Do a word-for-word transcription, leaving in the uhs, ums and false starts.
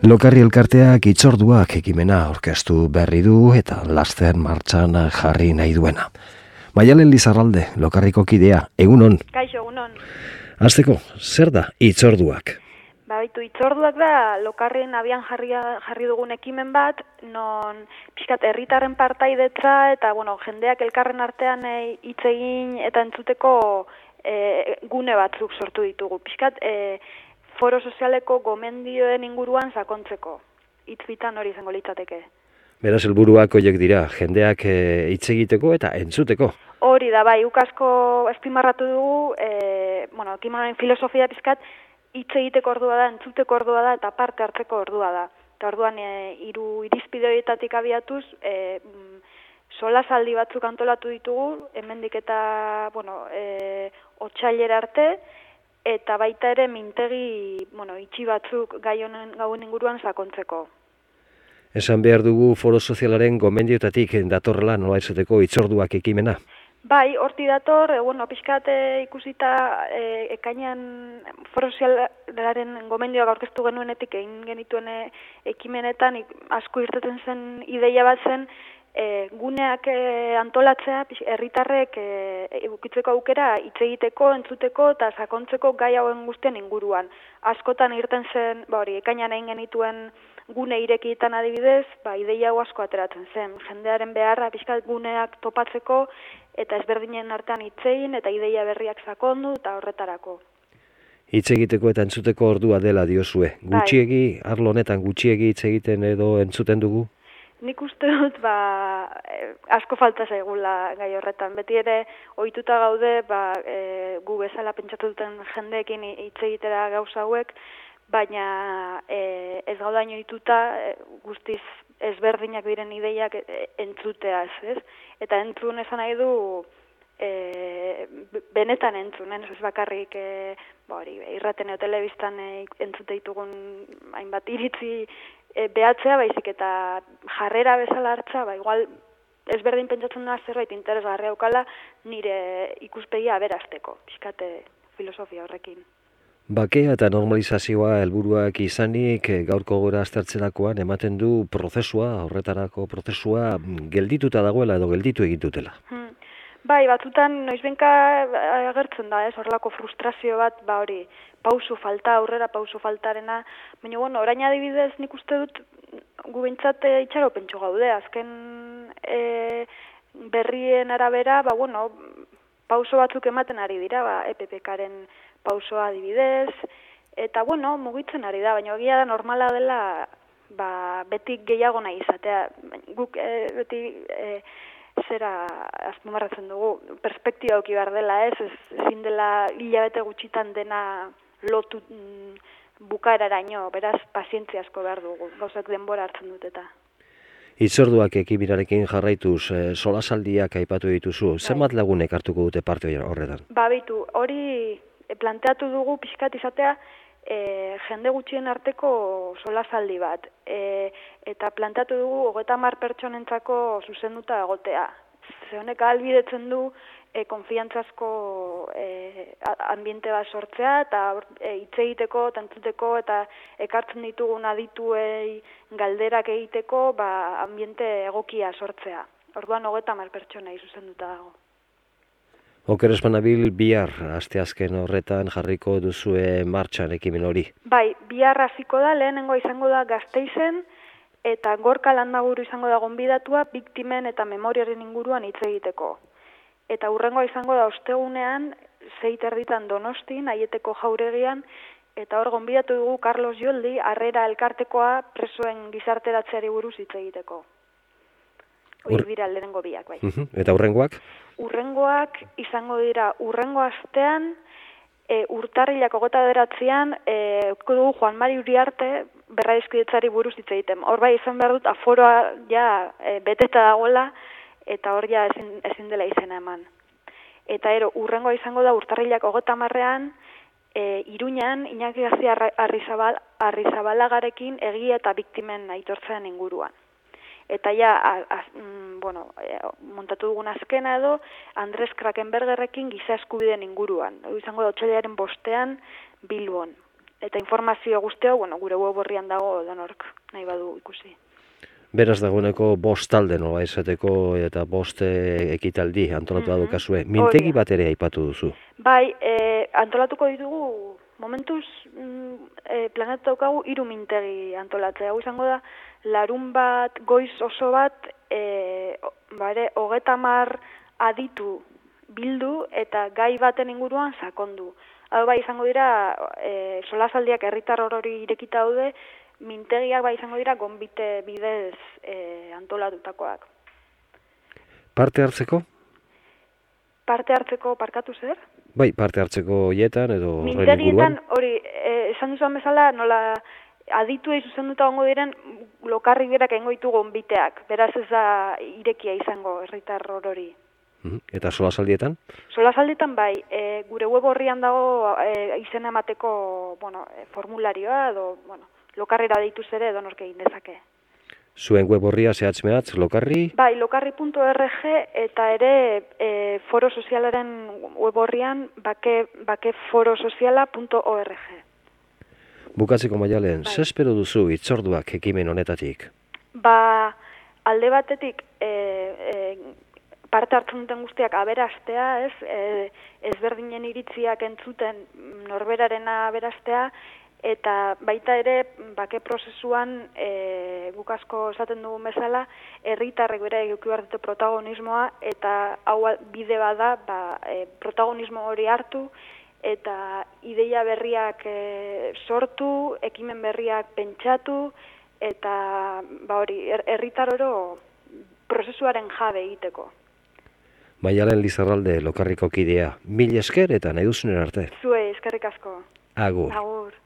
Lokarri elkarteak hitzorduak ekimena aurkeztu berri du eta laster martxan jarri nahi duena. Maialen Lizarralde, Lokarriko kidea, egunon. Kaixo, egunon. Hasteko, zer da hitzorduak? Ba, baitu, hitzorduak da Lokarren abian jarri, jarri dugun ekimen bat, non pixkat herritarren partaidetza eta bueno, jendeak elkarren artean hitz egin eta entzuteko e, gune batzuk sortu ditugu. Pixkat e, foro sozialeko gomendioen inguruan sakontzeko. Hitz bitan hori izango litzateke. Beraz, helburuak horiek dira, jendeak hitz egiteko eta entzuteko. Hori da, bai, ukasko espimarratu dugu, e, bueno, ekimenaren filosofia pixkat, hitz egiteko ordua da, entzuteko ordua da, eta parte hartzeko ordua da. Eta orduan, e, hiru irizpide horietatik abiatuz, e, solasaldi batzuk antolatu ditugu, hemendik eta, bueno, e, otsailera arte, eta baita ere mintegi, bueno, itxi batzuk gai honen gauen inguruan sakontzeko. Esan behar dugu foro sozialaren gomendioetatik datorrela nola izateko hitzorduak ekimena? Bai, horti dator, e, bueno, pixkat ikusita e, ekainean foro sozialaren gomendioak aurkeztu genuenetik egin genituen e, ekimenetan ik, asko irteten zen ideia bat zen, E, guneak e, antolatzea, herritarrek e, edukitzeko aukera hitz egiteko, entzuteko eta sakontzeko gai hauen guztien inguruan. Askotan irten zen, ba hori, ekainean egin genituen gune irekietan adibidez, ba ideia hau asko ateratzen zen. Jendearen beharra pixkat guneak topatzeko eta ezberdinen artean hitz egin eta ideia berriak sakondu eta horretarako. Hitz egiteko eta entzuteko ordua dela diozue. Gutxiegi, arlo honetan gutxiegi hitz egiten edo entzuten dugu? Nik uste dut, ba, asko falta zaigula gai horretan. Beti ere, ohituta gaude, ba, e, gu bezala pentsatu duten jendeekin hitz egitera gauza hauek, baina e, ez gaudaino ohituta e, guztiz ezberdinak diren ideiak e, entzuteaz, ez? Eta entzun esan nahi du, e, benetan entzun, ez bakarrik e, ba, hori, irraten edo telebistan e, entzute ditugun hainbat iritzi E, behatzea, baizik eta jarrera bezala hartza, ba, igual ezberdin pentsatzen da zerbait interesgarria aukala nire ikuspegia aberasteko, pixkate filosofia horrekin. Bakea eta normalizazioa helburuak izanik gaurko gora aztertzerakoan ematen du prozesua, horretarako prozesua geldituta dagoela edo gelditu egin dutela. Hmm. Bai, batzutan noizbenka agertzen da, ez, horrelako frustrazio bat, ba hori, pausu falta, aurrera pausu faltarena, baina, bueno, orain adibidez nik uste dut gu behintzat itxaro pentsu gaude, azken e, berrien arabera, ba, bueno, pauso batzuk ematen ari dira, ba, E P P Karen pausoa adibidez, eta, bueno, mugitzen ari da, baina egia da normala dela, ba, beti gehiago nahi izatea, guk e, beti... E, zera azpimarratzen dugu, perspektiba auki behar dela, ez, ezin dela hilabete gutxitan dena lotu mm, bukaeraraino, beraz, pazientzia asko behar dugu, gauzak denbora hartzen dut eta. Hitzorduak ekimirarekin jarraituz, e, solasaldiak aipatu dituzu, zenbat lagunek hartuko dute parte horretan? Ba, beitu, hori planteatu dugu pixkat izatea, E, jende gutxien arteko solasaldi bat. E, eta plantatu dugu hogeita hamar pertsonentzako zuzenduta egotea. Ze honek ahalbidetzen du e, konfiantzazko e, ambiente bat sortzea eta e, hitz egiteko, tantzuteko eta ekartzen ditugun adituei galderak egiteko ba, ambiente egokia sortzea. Orduan hogeita hamar pertsonei zuzenduta dago. Oker espanabil bihar asteazken horretan jarriko duzue martxan ekimen hori. Bai, bihar hasiko da, lehenengo izango da Gasteizen eta Gorka Landaburu izango da gonbidatua biktimen eta memoriaren inguruan hitz egiteko. Eta hurrengoa izango da ostegunean sei erditan Donostin, Aieteko jauregian, eta hor gonbidatu dugu Carlos Joldi, Harrera elkartekoa presoen gizarteratzeari buruz hitz egiteko. Hori dira lehenengo biak, bai. Uh-huh. Eta hurrengoak? Urrengoak izango dira urrengo astean, e, urtarrilak hogeita bederatzian, e, dugu Juan Mari Uriarte berraizkidetzari buruz hitz egiten. Hor bai izan behar dut aforoa ja e, beteta dagoela eta hor ja ezin, ezin dela izena eman. Eta ero, urrengoa izango da urtarrilak hogeita hamarrean, e, Iruñan Iñaki García Arrizabal, Arrizabalagarekin egia eta biktimen aitortzean inguruan. Eta ja, a, a, mm, bueno, e, montatu dugun azkena edo, Andres Krakenbergerrekin giza eskubideen inguruan. Hau izango da otsailaren bostean Bilbon. eta informazio guztia, bueno, gure web orrian dago donork nahi badu ikusi. Beraz dagoeneko bost talde nola esateko eta bost ekitaldi antolatu Mhm. badukazue. Mintegi Hori da. bat ere aipatu duzu. Bai, e, antolatuko ditugu, momentuz mm, e, planeta daukagu hiru mintegi antolatzea. Hau izango da, larun bat, goiz oso bat, e, bare, hogeta hamar aditu bildu eta gai baten inguruan sakondu. Hau bai izango dira, e, solasaldiak herritar orori irekita daude, mintegiak bai izango dira gonbite bidez e, antolatutakoak. Parte hartzeko? Parte hartzeko parkatu zer? Bai, parte hartzeko hietan edo horren Mintegietan, inguruan. hori, e, esan duzuan bezala, nola adituei zuzenduta gongo diren lokarri berak egingo ditu gonbiteak. Beraz ez da irekia izango herritar orori. Mhm. Eta solasaldietan? Solasaldietan bai, e, gure web orrian dago e, izena emateko, bueno, e, formularioa edo, bueno, lokarrera deituz ere edonork egin dezake. Zuen web orria zehatz mehatz, lokarri? Bai, lokarri puntu org eta ere e, foro sozialaren web orrian bake, bakeforosoziala puntu org. Bukatzeko Maialen, Bai. ze espero duzu hitzorduak ekimen honetatik? Ba, alde batetik e, e, parte hartzen duten guztiak aberastea, ez? E, ezberdinen iritziak entzuten norberarena aberastea, eta baita ere bake prozesuan e, guk asko esaten dugun bezala herritarrek bere eduki behar dute protagonismoa eta hau bide bada ba, e, protagonismo hori hartu eta ideia berriak e, sortu, ekimen berriak pentsatu eta ba hori herritar oro prozesuaren jabe egiteko. Maialen Lizarralde lokarriko kidea, mil esker eta nahi duzunen arte. Zuei eskerrik asko. Agur. Agur.